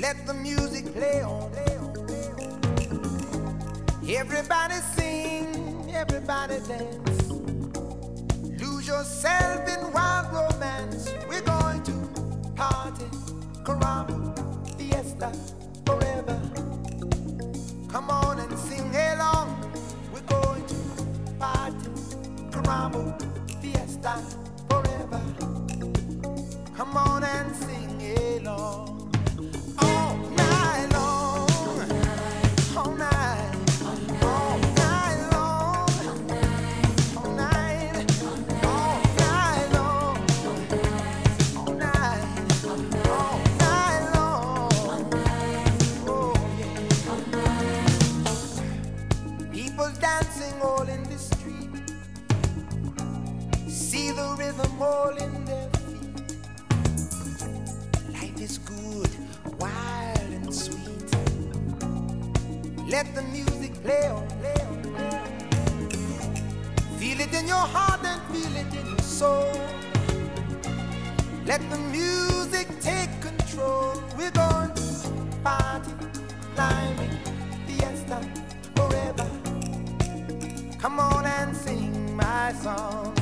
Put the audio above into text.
Let the music play on. Everybody sing, everybody dance. Lose yourself in wild romance. We're going to party, caramba, fiesta, forever. Come on and sing along. We're going to party, caramba, fiesta, forever. Come on and sing along. All night long, all night, all night long, all night, all night long, all night, all night long. Oh yeah. People dancing all in the street. See the rhythm all in their feet. Life is good, wild and sweet. Let the music play on, play on, play on. Feel it in your heart and feel it in your soul. Let the music take control. We're going to party, climbing, fiesta, forever. Come on and sing my song.